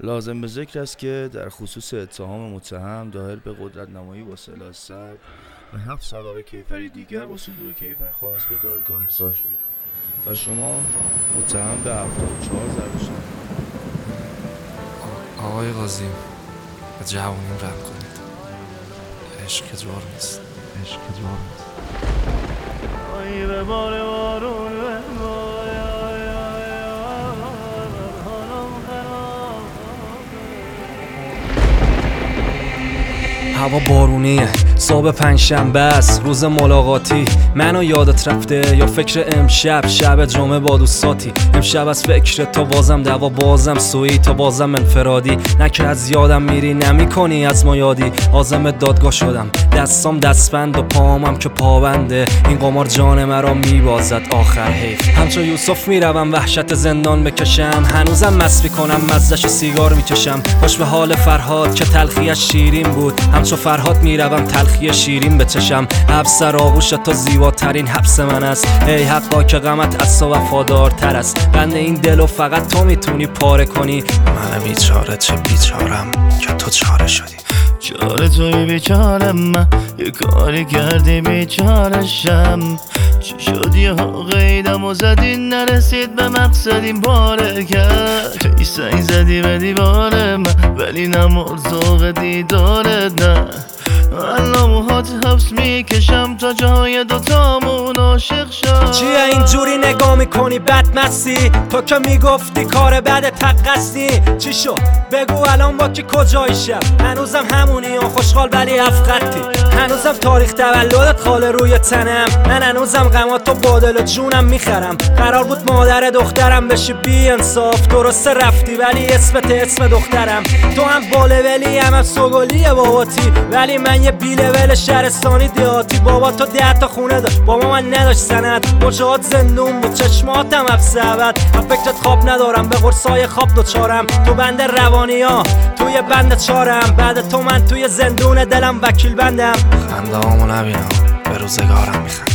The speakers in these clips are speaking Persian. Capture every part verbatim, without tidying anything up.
لازم به ذکر است که در خصوص اتهام متهم داخل به قدرت نمایی با سلاح سر و هفت سابقه کیفری دیگر با صدور کیفرخواست به دادگاه ارسال شد و شما متهم به هفتاد و چهار ضرب شد. آقای قاضی به جوانیم رحم کنید. عشق که جور نیست. عشق که جور نیست. آی به بار بارون هوا بارونیه، صبح پنجشنبه است، روز ملاقاتی. منو یادت رفته یا فکر امشب، شب جمعه با دوستاتی؟ امشب از فکر تو بازم دوا، بازم سویی تو بازم انفرادی. نه که از یادم میری نمی کنی از ما یادی. عازم دادگاه شدم، دستام دستبند و پامم که پابنده. این قمار جان مرا میبازد آخر حیف. همچون یوسف میروم وحشت زندان بکشم، هنوزم مست میکنم مزه‌شو سیگار میکشم. خوش به حال فرهاد که تلخیش شیرین بود، همچون فرهاد میروم تلخی شیرین بچشم. حبس آغوش تو زیباترین حبس من است، ای حقا که غمت از تو وفادارتر است. بند این دلو فقط تو میتونی پاره کنی. من بیچاره چه بیچارم که تو چاره شدی. چاره توی بیچارم، من یه کاری کردی بیچارشم. چی شد یه ها قیدم و زدی نرسید به مقصدیم پاره کرد. توی سنگ زدی به دیوار من ولی نمرد ذوق دیدارت. نه الان موهات حبس میکشم تا جای دوتامون عاشق شد. چیه اینجوری نگاه میکنی بدمستی؟ تو که میگفتی کار بد تقصی. چی شد بگو الان با کی کجایی شب؟ هنوزم همونی و خوشحال ولی افقدتی. هنوزم تاریخ تولدت خاله روی تنم. من هنوزم غماتو با دل و جونم میخرم. قرار بود مادر دخترم بشی بی انصاف، درسته رفتی ولی اسمت اسم دخترم. تو هم باله ولی هم, هم سوگلیه باباتی، ولی من یه بی لول شهرستانی دیاتی. بابا تو ده تا خونه داشت، بابا من نداشت سند. مجاهد زندون بود، چشماتم حبس ابد. من فکرت خواب ندارم، به قرصای خواب دوچارم. تو بند روانی ها توی بند چارم. بعد تو من توی زندون دلم وکیل بندم. خنده هامو نبینم به روزگارم میخندم.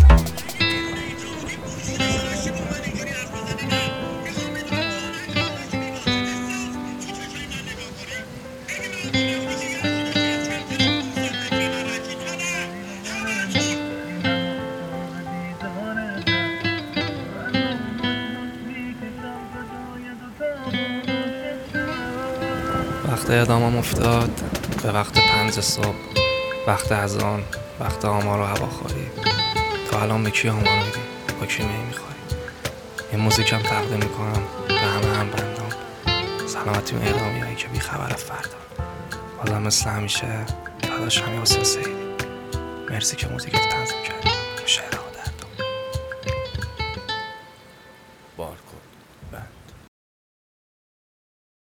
وقت اعدامم افتاد به وقت پنج صبح، وقت اذان، وقت آمار و هواخوری. تا الان به کی آمار میدی؟ با کی می میخوری؟ این موزیکم تقدیم میکنم به همه هم بندام. سلامتی اون اعدامی هایی که بی خبر از فردا. بازم مثل همیشه داداشم حسین سیدی. مرسی که موزیکت تنظیم کردی.